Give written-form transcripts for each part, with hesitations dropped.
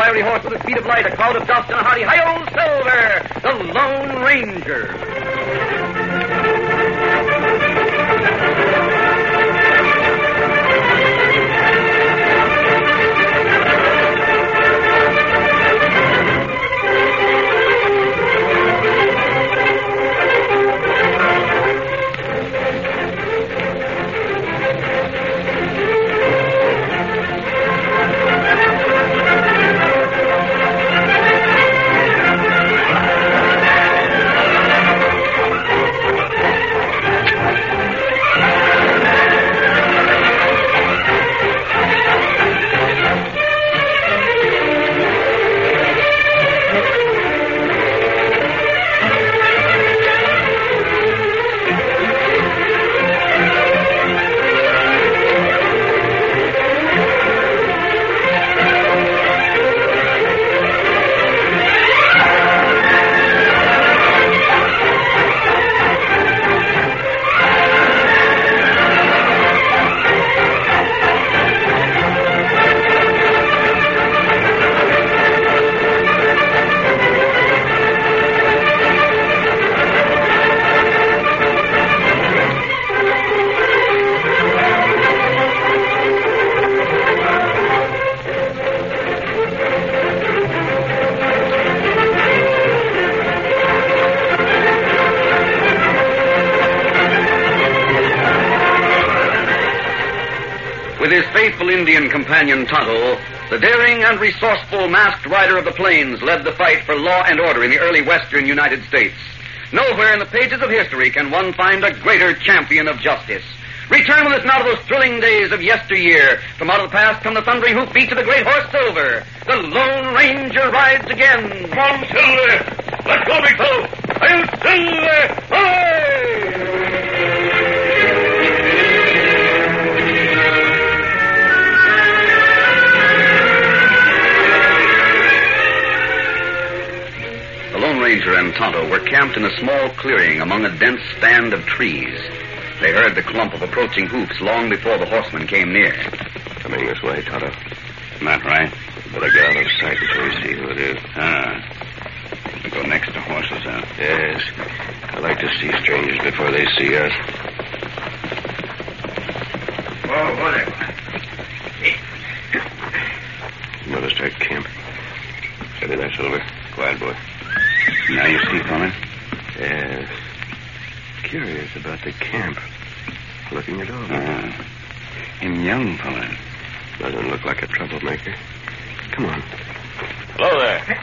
fiery horse with the speed of light, a cloud of dust, and a hearty hi-yo, Silver, the Lone Ranger. With his faithful Indian companion Tonto, the daring and resourceful masked rider of the plains led the fight for law and order in the early western United States. Nowhere in the pages of history can one find a greater champion of justice. Return with us now to those thrilling days of yesteryear. From out of the past come the thundering hoofbeats of the great horse Silver. The Lone Ranger rides again. Come on, Silver! Let's go, big fellow! Hail, Silver! Away! The Lone Ranger and Tonto were camped in a small clearing among a dense stand of trees. They heard the clump of approaching hoofs long before the horsemen came near. Coming this way, Tonto. Not right. Better get out of sight until we see who it is. We go next to horses, huh? Yes. I like to see strangers before they see us. Whoa, there. Noticed our camp. Steady there, Silver. Quiet, boy. Now you see, fella? Yes. Curious about the camp. Looking it over. Him young fella. Doesn't look like a troublemaker. Come on. Hello there.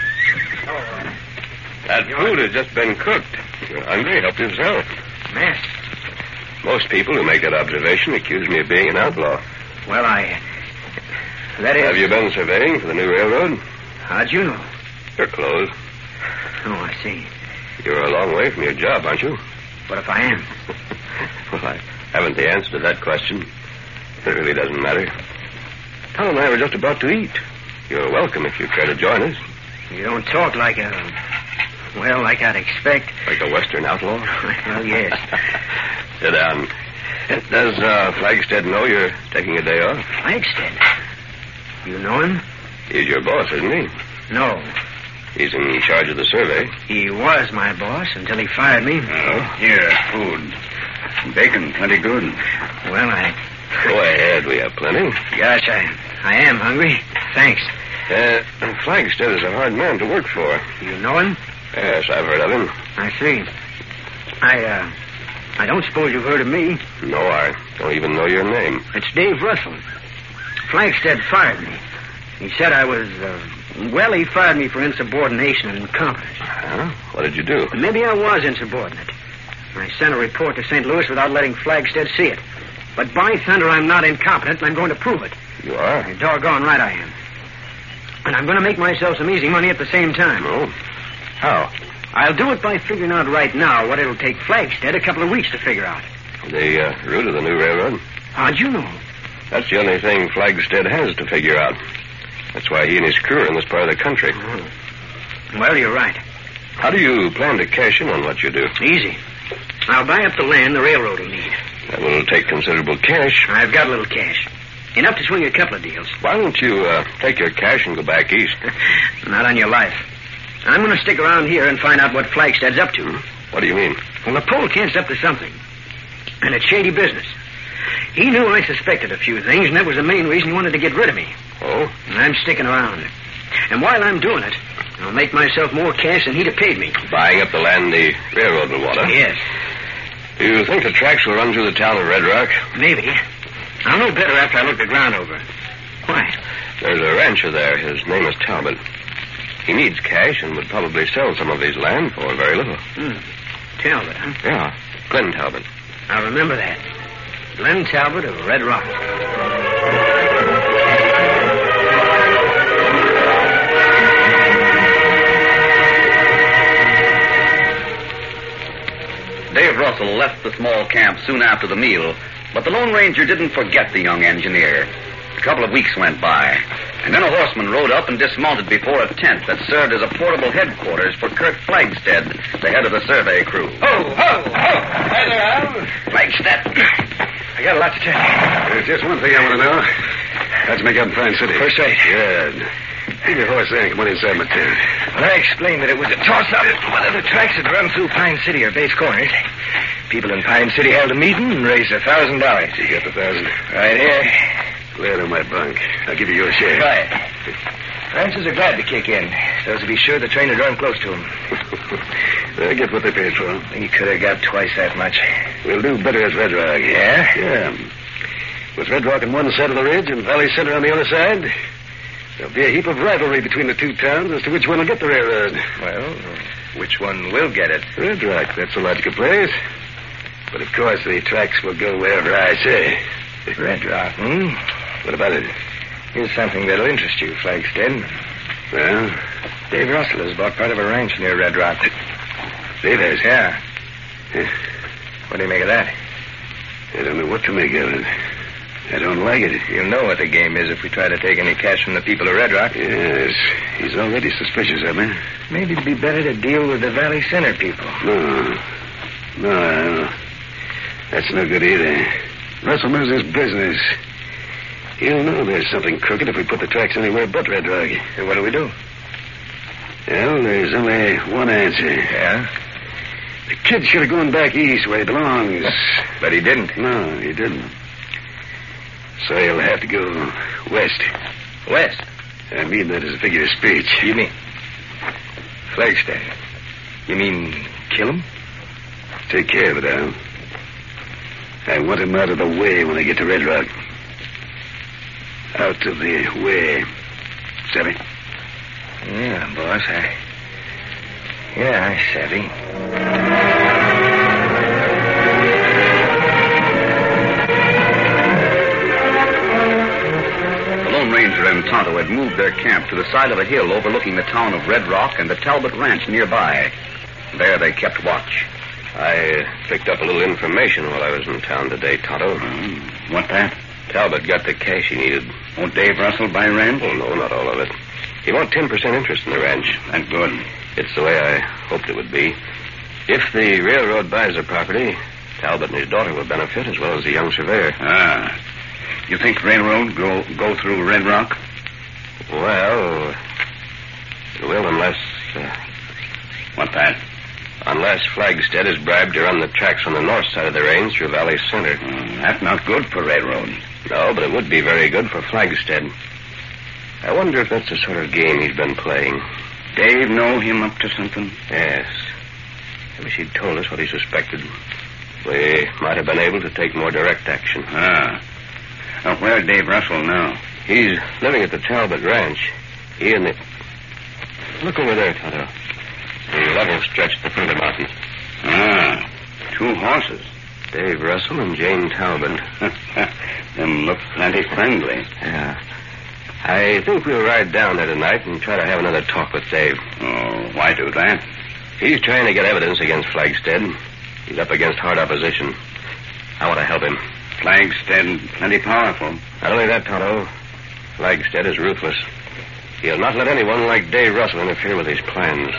That food has just been cooked. You're hungry? Help yourself. Mess. Most people who make that observation accuse me of being an outlaw. Well, that is... Have you been surveying for the new railroad? How'd you know? Your clothes. Oh, I see. You're a long way from your job, aren't you? What if I am? Well, I haven't the answer to that question. It really doesn't matter. Tom and I were just about to eat. You're welcome if you care to join us. You don't talk like like I'd expect. Like a Western outlaw? Well, yes. Sit down. Does Flagstead know you're taking a day off? Flagstead? You know him? He's your boss, isn't he? No. He's in charge of the survey. He was my boss until he fired me. Oh, here, food. Bacon, plenty good. Well, Go ahead, we have plenty. Gosh, I am hungry. Thanks. Flagstead is a hard man to work for. You know him? Yes, I've heard of him. I see. I don't suppose you've heard of me. No, I don't even know your name. It's Dave Russell. Flagstead fired me. He said I was, he fired me for insubordination and incompetence. Huh? What did you do? Maybe I was insubordinate. I sent a report to St. Louis without letting Flagstead see it. But by thunder, I'm not incompetent, and I'm going to prove it. You are? You're doggone right I am. And I'm going to make myself some easy money at the same time. Oh? How? I'll do it by figuring out right now what it'll take Flagstead a couple of weeks to figure out. The route of the new railroad? How'd you know? That's the only thing Flagstead has to figure out. That's why he and his crew are in this part of the country. Oh. Well, you're right. How do you plan to cash in on what you do? Easy. I'll buy up the land the railroad will need. That will take considerable cash. I've got a little cash. Enough to swing a couple of deals. Why don't you take your cash and go back east? Not on your life. I'm going to stick around here and find out what Flagstead's up to. What do you mean? Well, the Polkint's up to something. And it's shady business. He knew I suspected a few things, and that was the main reason he wanted to get rid of me. Oh? And I'm sticking around. And while I'm doing it, I'll make myself more cash than he'd have paid me. Buying up the land the railroad will want, huh? Yes. Do you think the tracks will run through the town of Red Rock? Maybe. I'll know better after I look the ground over. Why? There's a rancher there. His name is Talbot. He needs cash and would probably sell some of his land for very little. Talbot, huh? Yeah, Glenn Talbot. I'll remember that. Glenn Talbot of Red Rock. Dave Russell left the small camp soon after the meal, but the Lone Ranger didn't forget the young engineer. A couple of weeks went by, and then a horseman rode up and dismounted before a tent that served as a portable headquarters for Kurt Flagstead, the head of the survey crew. Ho, ho, ho! Hi there, Al. Flagstead. I got a lot to tell you. There's just one thing I want to know. How'd you make out in Pine City? First rate. Good. Leave your horse there and come on inside my tent. Well, I explained that it was a toss-up whether the tracks had run through Pine City or Bates Corners. People in Pine City held a meeting and raised $1,000. You got the 1,000? Right here. Glad on my bunk. I'll give you your share. Right. Ranchers are glad to kick in, so as to be sure the train would run close to them. They get what they paid for. He could have got twice that much. We'll do better as Red Rock. Yeah? Yeah. With Red Rock on one side of the ridge and Valley Center on the other side, there'll be a heap of rivalry between the two towns as to which one will get the railroad. Well, which one will get it? Red Rock, that's a logical place. But of course the tracks will go wherever I say. Red Rock, hmm? What about it? Here's something that'll interest you, Flagstead. Well? Dave Russell has bought part of a ranch near Red Rock. Dave has? Yeah. Yeah. What do you make of that? I don't know what to make of it. I don't like it. You'll know what the game is if we try to take any cash from the people of Red Rock. Yes. He's already suspicious of me. Maybe it'd be better to deal with the Valley Center people. No. That's no good either. Russell knows his business. He'll know there's something crooked if we put the tracks anywhere but Red Rock. So what do we do? Well, there's only one answer. Yeah? The kid should have gone back east where he belongs. But he didn't. No, he didn't. So he'll have to go west. West? I mean that as a figure of speech. You mean? Flagstead. You mean kill him? Take care of it, Al. I want him out of the way when I get to Red Rock. Out of the way. Savvy? Yeah, boss, I savvy. The Lone Ranger and Tonto had moved their camp to the side of a hill overlooking the town of Red Rock and the Talbot Ranch nearby. There they kept watch. I picked up a little information while I was in town today, Tonto. What that? Talbot got the cash he needed. Won't Dave Russell buy ranch? Oh, no, not all of it. He wants 10% interest in the ranch. That's good. It's the way I hoped it would be. If the railroad buys the property, Talbot and his daughter will benefit as well as the young surveyor. You think railroad go through Red Rock? Well, it will unless... What that? Unless Flagstead is bribed to run the tracks on the north side of the range through Valley Center. That's not good for railroad. No, but it would be very good for Flagstead. I wonder if that's the sort of game he's been playing. Dave know him up to something? Yes. I wish he'd told us what he suspected. We might have been able to take more direct action. Where's Dave Russell now? He's living at the Talbot Ranch. He and the... Look over there, Tonto. The level stretch at the foot of the mountain. 2 horses. Dave Russell and Jane Talbot. Them look plenty friendly. Yeah. I think we'll ride down there tonight and try to have another talk with Dave. Oh, why do that? He's trying to get evidence against Flagstead. He's up against hard opposition. I want to help him. Flagstead plenty powerful. Not only that, Tonto. Flagstead is ruthless. He'll not let anyone like Dave Russell interfere with his plans.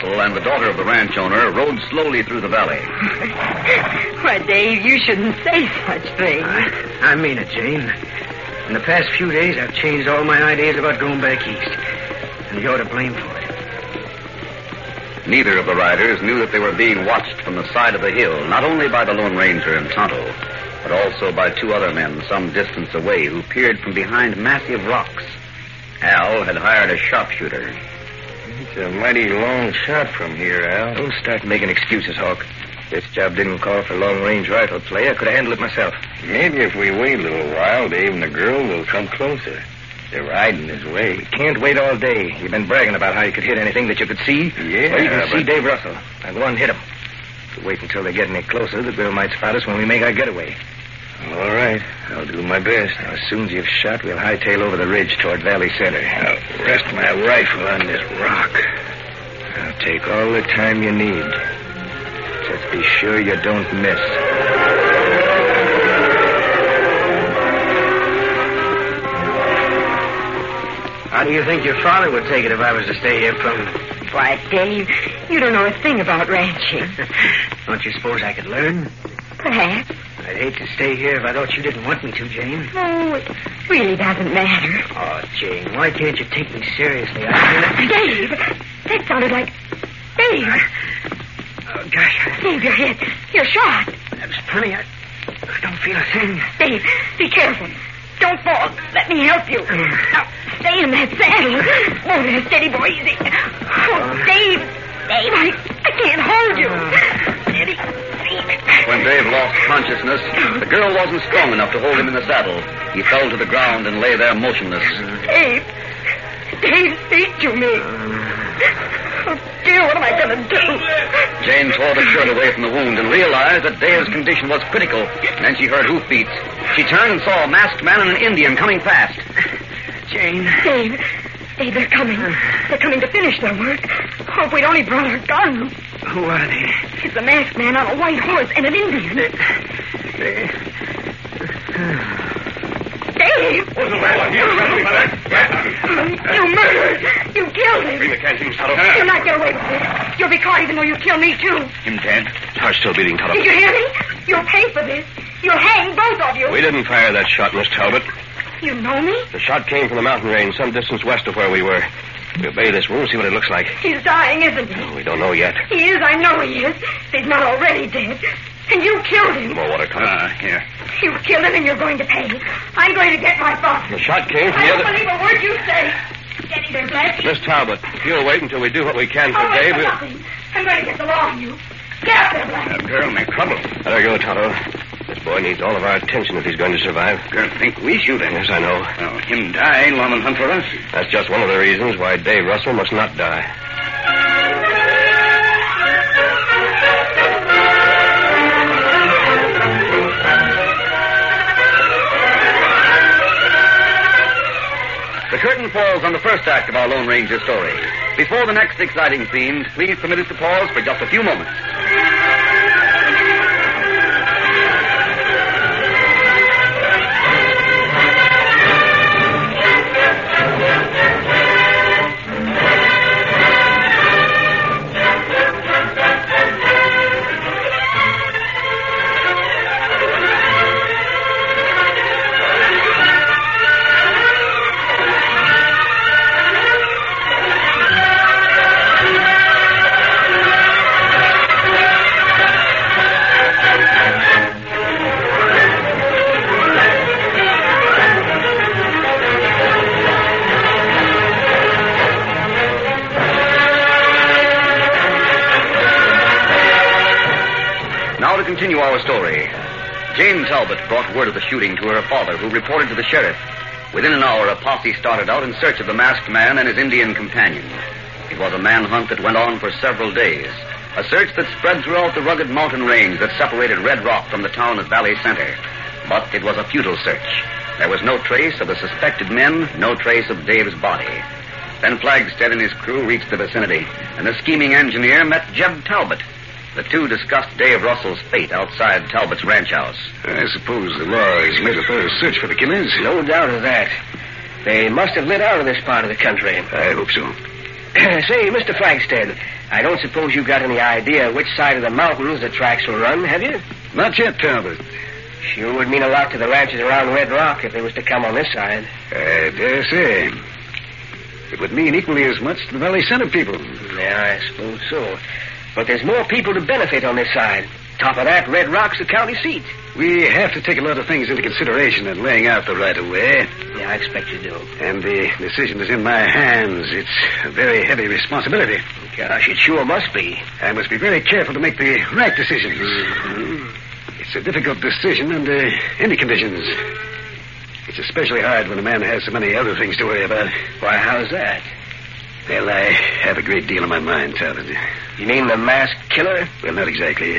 Russell and the daughter of the ranch owner rode slowly through the valley. Why, Dave, you shouldn't say such things. I mean it, Jane. In the past few days, I've changed all my ideas about going back east. And you're to blame for it. Neither of the riders knew that they were being watched from the side of the hill, not only by the Lone Ranger and Tonto, but also by two other men some distance away who peered from behind massive rocks. Al had hired a sharpshooter. It's a mighty long shot from here, Al. Don't start making excuses, Hawk. This job didn't call for long-range rifle play. I could have handled it myself. Maybe if we wait a little while, Dave and the girl will come closer. They're riding his way. Can't wait all day. You've been bragging about how you could hit anything that you could see. Yeah, well, you can see Dave Russell. Now go on and hit him. If we wait until they get any closer, the girl might spot us when we make our getaway. All right. I'll do my best. Now, as soon as you've shot, we'll hightail over the ridge toward Valley Center. I'll rest my rifle on this rock. Now, take all the time you need. Just be sure you don't miss. How do you think your father would take it if I was to stay here permanent? Why, Dave, you don't know a thing about ranching. Don't you suppose I could learn? Perhaps. I'd hate to stay here if I thought you didn't want me to, Jane. Oh, it really doesn't matter. Oh, Jane, why can't you take me seriously? Dave, that sounded like... Dave. Oh, gosh. Dave, you're hit. You're shot. That's funny. I don't feel a thing. Dave, be careful. Don't fall. Let me help you. Now, stay in that saddle. Oh, there, steady, boy. Easy. Oh, Dave. Dave, I can't hold you. Steady. When Dave lost consciousness, the girl wasn't strong enough to hold him in the saddle. He fell to the ground and lay there motionless. Dave. Dave, speak to me. Oh, dear, what am I going to do? Jane tore the shirt away from the wound and realized that Dave's condition was critical. And then she heard hoofbeats. She turned and saw a masked man and an Indian coming fast. Jane. Dave, they're coming. They're coming to finish their work. Oh, if we'd only brought our guns. Who are they? It's a masked man on a white horse and an Indian. Dave! What's the matter? You murdered! You killed him! Bring the canteen, Tonto. You'll not get away with this. You'll be caught even though you kill me, too. Him dead? Heart still beating, Tonto. Did you hear me? You'll pay for this. You'll hang both of you. We didn't fire that shot, Miss Talbot. You know me? The shot came from the mountain range some distance west of where we were. We'll bathe this wound and see what it looks like. He's dying, isn't he? We don't know yet. He is, I know he is. He's not already dead. And you killed him. More water, Tonto. Here. You killed him and you're going to pay. I'm going to get my father. The shot came from I the don't other... believe a word you say. Steady there, Blackie. Miss Talbot, if you'll wait until we do what we can for I'll wait Dave, for we'll... nothing. I'm going to get the law on you. Get up there, Blackie. That girl may trouble. Let her go, Tonto. This boy needs all of our attention if he's going to survive. Girl, think we shoot him. Yes, I know. Well, him die, lawman hunt for us. That's just one of the reasons why Dave Russell must not die. The curtain falls on the first act of our Lone Ranger story. Before the next exciting scenes, please permit us to pause for just a few moments. Continue our story. Jane Talbot brought word of the shooting to her father, who reported to the sheriff. Within an hour, a posse started out in search of the masked man and his Indian companion. It was a manhunt that went on for several days, a search that spread throughout the rugged mountain range that separated Red Rock from the town at Valley Center. But it was a futile search. There was no trace of the suspected men, no trace of Dave's body. Then Flagstead and his crew reached the vicinity, and the scheming engineer met Jeb Talbot. The two discussed Dave Russell's fate outside Talbot's ranch house. I suppose the law has made a thorough search for the killers. No doubt of that. They must have lit out of this part of the country. I hope so. Say, Mr. Flagstead, I don't suppose you got any idea which side of the mountains the tracks will run, have you? Not yet, Talbot. Sure would mean a lot to the ranches around Red Rock if they was to come on this side. I dare say. It would mean equally as much to the Valley Center people. Yeah, I suppose so. But there's more people to benefit on this side. Top of that, Red Rock's the county seat. We have to take a lot of things into consideration in laying out the right-of-way. Yeah, I expect you do. And the decision is in my hands. It's a very heavy responsibility. Gosh, it sure must be. I must be very careful to make the right decisions. Mm-hmm. It's a difficult decision under any conditions. It's especially hard when a man has so many other things to worry about. Why, how's that? Well, I have a great deal on my mind, Talbot. You mean the masked killer? Well, not exactly.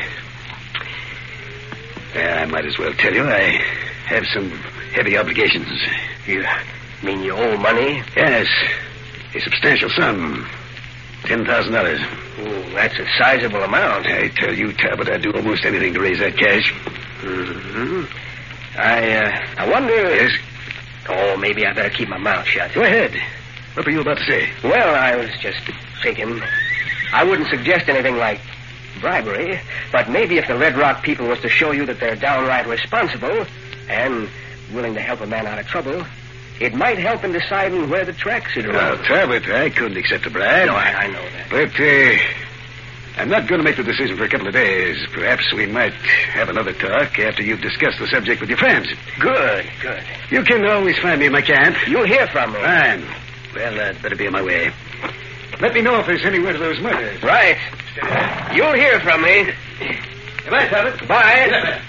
I might as well tell you I have some heavy obligations. You mean you owe money? Yes. A substantial sum. $10,000. Oh, that's a sizable amount. I tell you, Talbot, I'd do almost anything to raise that cash. Mm-hmm. I wonder... Yes? Oh, maybe I better keep my mouth shut. Go ahead. What were you about to say? Well, I was just thinking. I wouldn't suggest anything like bribery, but maybe if the Red Rock people was to show you that they're downright responsible and willing to help a man out of trouble, it might help in deciding where the tracks should run. Well, Talbot, I couldn't accept a bribe. No, I know that. But, I'm not going to make the decision for a couple of days. Perhaps we might have another talk after you've discussed the subject with your friends. Good. You can always find me in my camp. You'll hear from me. Fine. Well, I'd better be on my way. Let me know if there's any word of those murders. Right. You'll hear from me. Goodbye, Talbot. Bye.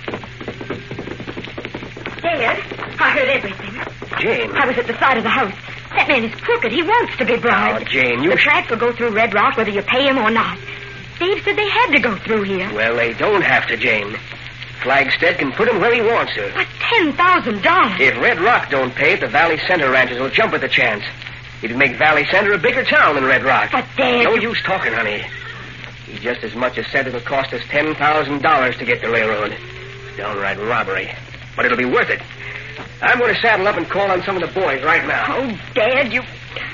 Dad, I heard everything. Jane. I was at the side of the house. That man is crooked. He wants to be bribed. Oh, Jane, you... The tracks will go through Red Rock whether you pay him or not. Dave said they had to go through here. Well, they don't have to, Jane. Flagstead can put him where he wants to. But $10,000. If Red Rock don't pay it, the Valley Center ranchers will jump at the chance. It'd make Valley Center a bigger town than Red Rock. But, Dad... No use talking, honey. He just as much as said it'll cost us $10,000 to get the railroad. Downright robbery. But it'll be worth it. I'm going to saddle up and call on some of the boys right now. Oh, Dad, you...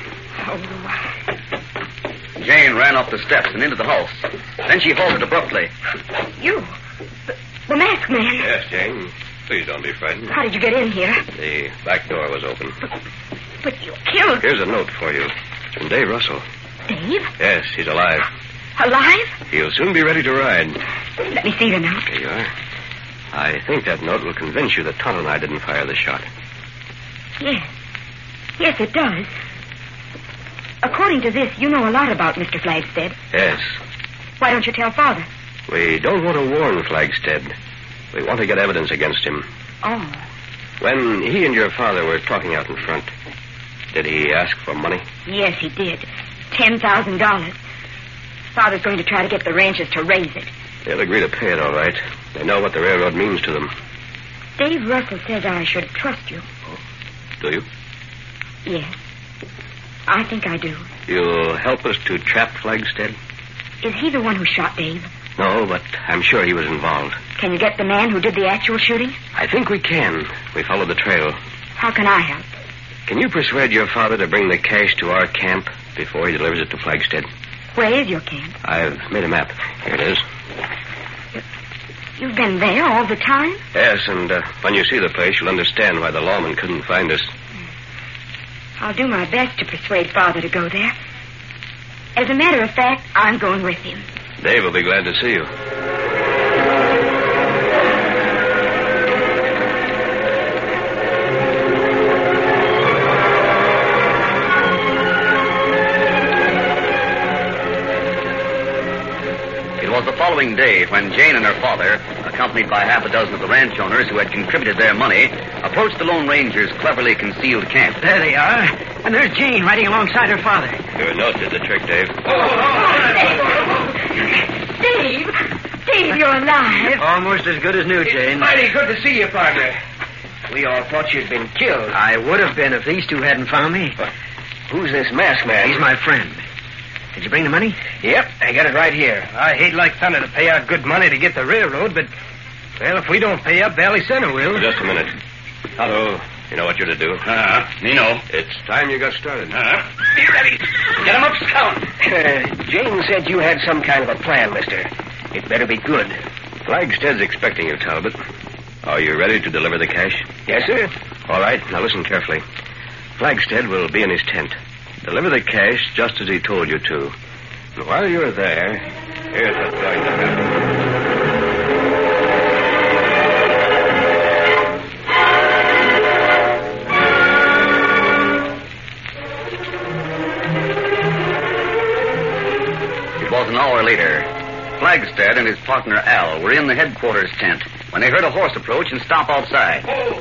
Oh. Jane ran up the steps and into the house. Then she halted abruptly. You... The masked man. Yes, Jane. Please don't be frightened. How did you get in here? The back door was open. But you killed... Here's a note for you. From Dave Russell. Dave? Yes, he's alive. Alive? He'll soon be ready to ride. Let me see the note. Here you are. I think that note will convince you that Tonto and I didn't fire the shot. Yes. Yes, it does. According to this, you know a lot about Mr. Flagstead. Yes. Why don't you tell Father? We don't want to warn Flagstead. We want to get evidence against him. Oh. When he and your father were talking out in front, did he ask for money? Yes, he did. $10,000. Father's going to try to get the ranchers to raise it. They'll agree to pay it, all right. They know what the railroad means to them. Dave Russell says I should trust you. Oh, do you? Yes. I think I do. You'll help us to trap Flagstead? Is he the one who shot Dave? No, but I'm sure he was involved. Can you get the man who did the actual shooting? I think we can. We followed the trail. How can I help? Can you persuade your father to bring the cash to our camp before he delivers it to Flagstead? Where is your camp? I've made a map. Here it is. You've been there all the time? Yes, and when you see the place, you'll understand why the lawman couldn't find us. I'll do my best to persuade Father to go there. As a matter of fact, I'm going with him. Dave will be glad to see you. It was the following day when Jane and her father, accompanied by half a dozen of the ranch owners who had contributed their money, approached the Lone Ranger's cleverly concealed camp. There they are. And there's Jane riding alongside her father. Your note did the trick, Dave. Dave, you're alive. Almost as good as new, Jane. Mighty good to see you, partner. We all thought you'd been killed. I would have been if these two hadn't found me. Who's this masked man? He's my friend. Did you bring the money? Yep, I got it right here. I hate like thunder to pay out good money to get the railroad, but, well, if we don't pay up, Valley Center will. Just a minute. Tonto, you know what you're to do? Me know. It's time you got started. Be ready. Get him up, Scout. Jane said you had some kind of a plan, mister. It better be good. Flagstead's expecting you, Talbot. Are you ready to deliver the cash? Yes, sir. All right, now listen carefully. Flagstead will be in his tent. Deliver the cash just as he told you to. And while you're there, here's what's going to happen. It was an hour later. Flagstead and his partner Al were in the headquarters tent when they heard a horse approach and stop outside.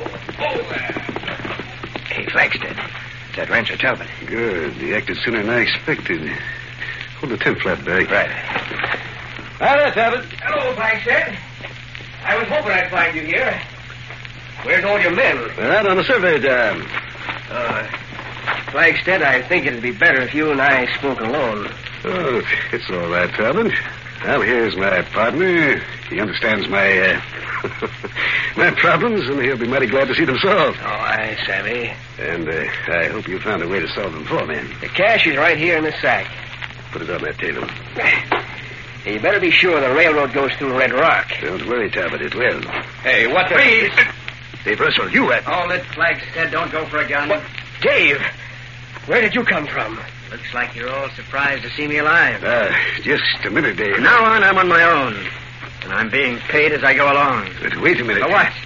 Hey, Flagstead. That rancher Talbot. Good. He acted sooner than I expected. Hold the tent flap back. Right. Hi there, Talbot. Hello, Flagstead. I was hoping I'd find you here. Where's all your men? Out on a survey job. Flagstead, I think it'd be better if you and I spoke alone. Oh, it's all right, Talbot. Al here's my partner. He understands my, my problems, and he'll be mighty glad to see them solved. Oh, I savvy. And I hope you found a way to solve them for me. The cash is right here in the sack. Put it on that table. You better be sure the railroad goes through Red Rock. Don't worry, Talbot, it will. Hey, what the... Please. Dave Russell, you at... All that Flagstead, don't go for a gun. What? Dave, where did you come from? Looks like you're all surprised to see me alive. Just a minute, Dave. From now on, I'm on my own. And I'm being paid as I go along. But wait a minute. For what?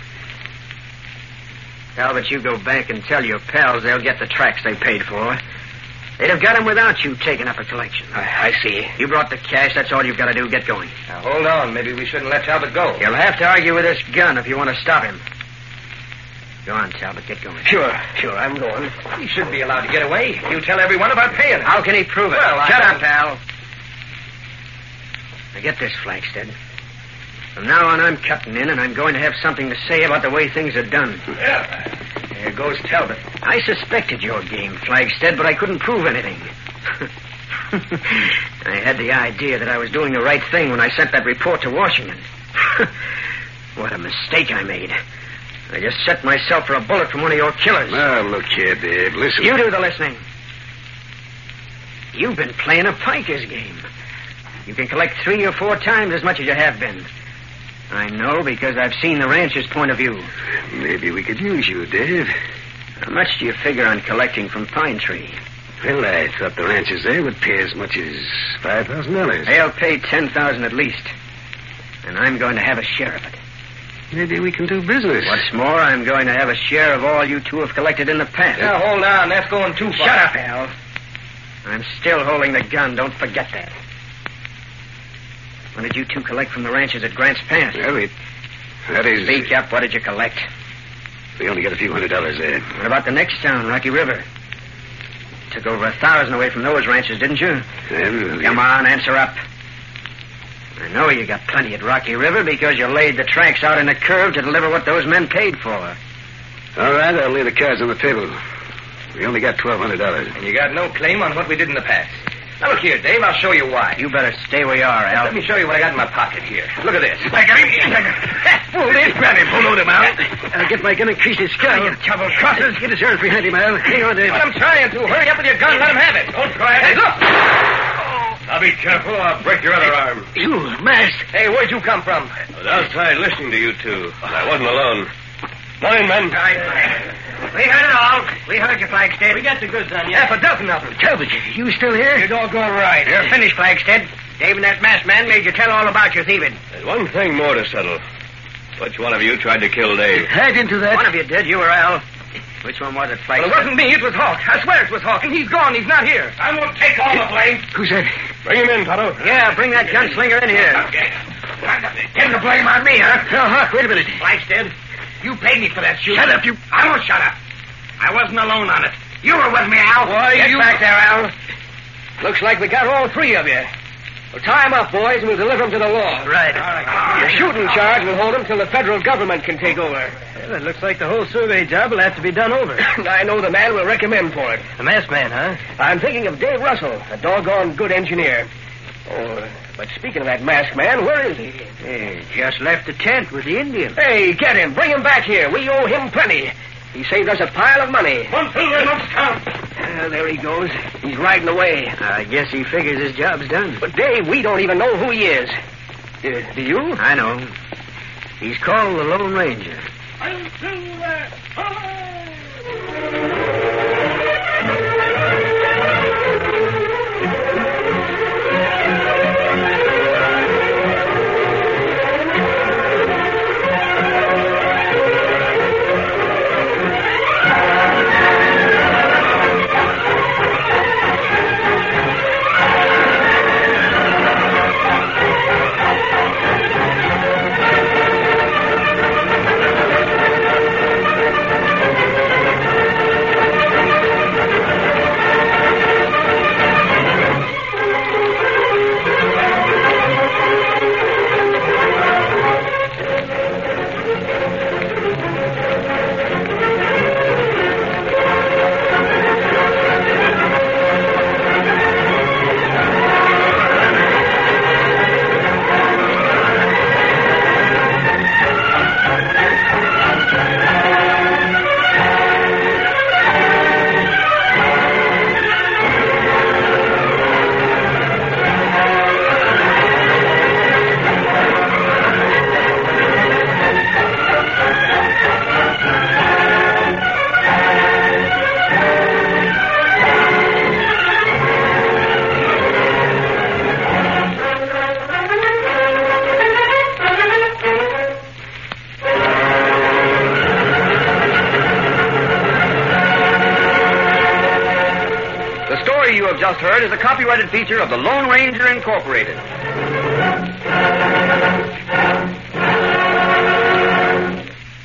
Talbot, you go back and tell your pals they'll get the tracks they paid for. They'd have got them without you taking up a collection. I see. You brought the cash. That's all you've got to do. Get going. Now, hold on. Maybe we shouldn't let Talbot go. You'll have to argue with this gun if you want to stop him. Go on, Talbot. Get going. Sure, I'm going. He shouldn't be allowed to get away. You tell everyone about paying him. How can he prove it? Well, Shut up, pal. Now get this, Flagstead. From now on, I'm cutting in, and I'm going to have something to say about the way things are done. Yeah. There goes Talbot. I suspected your game, Flagstead, but I couldn't prove anything. I had the idea that I was doing the right thing when I sent that report to Washington. What a mistake I made. I just set myself for a bullet from one of your killers. Now, look here, Dave. Listen. You do the listening. You've been playing a piker's game. You can collect 3 or 4 times as much as you have been. I know because I've seen the rancher's point of view. Maybe we could use you, Dave. How much do you figure on collecting from Pine Tree? Well, I thought the ranchers there would pay as much as $5,000. They'll pay $10,000 at least. And I'm going to have a share of it. Maybe we can do business. What's more, I'm going to have a share of all you two have collected in the past. Now, hold on. That's going too far. Shut up, Al. I'm still holding the gun. Don't forget that. When did you two collect from the ranches at Grant's Pass? Well, that is... Speak up. What did you collect? We only got a few $100 there. What about the next town, Rocky River? Took over 1,000 away from those ranches, didn't you? Well, Come on, answer up. I know you got plenty at Rocky River because you laid the tracks out in the curve to deliver what those men paid for. All right, I'll lay the cards on the table. We only got $1,200. And you got no claim on what we did in the past. Now, look here, Dave. I'll show you why. You better stay where you are, Al. Let me show you what I got in my pocket here. Look at this. Pull this. Grab him. Pull him out. I'll get my gun and crease his skull. You trouble crosses. Get his arms behind him, Al. Hang on, Dave. But I'm trying to. Hurry up with your gun. Let him have it. Don't try it. Hey, look. Now be careful. I'll break your other arm. You, masked. Hey, where'd you come from? I was outside listening to you two. I wasn't alone. Come in, men. We heard it all. We heard you, Flagstead. We got the goods on you. Half a dozen of them. Talbot, you still here? You're doggone right. You're finished, Flagstead. Dave and that masked man made you tell all about your thieving. There's one thing more to settle. Which one of you tried to kill Dave? I didn't do that. One of you did, you or Al. Which one was it, Well, Flagstead? it wasn't me. It was Hawk. I swear it was Hawk, and he's gone. He's not here. I won't take all the blame. Who's that? Bring him in, Tonto. Yeah, bring that gunslinger in here. Get the blame on me, huh? Now, Hawk, wait a minute. Flagstead, you paid me for that shooting. Shut up, you... I won't shut up. I wasn't alone on it. You were with me, Al. Boy, Get you... back there, Al. Looks like we got all 3 of you. Well, tie 'em up, boys, and we'll deliver 'em to the law. Right. The shooting charge will hold 'em till the federal government can take over. Well, it looks like the whole survey job will have to be done over. I know the man we'll recommend for it. The masked man, huh? I'm thinking of Dave Russell, a doggone good engineer. Oh, but speaking of that masked man, where is he? He just left the tent with the Indian. Hey, get him. Bring him back here. We owe him plenty. He saved us a pile of money. One silver, no count. There he goes. He's riding away. I guess he figures his job's done. But, Dave, we don't even know who he is. Do you? I know. He's called the Lone Ranger. I'm Silver! Hi! You have just heard is a copyrighted feature of the Lone Ranger Incorporated.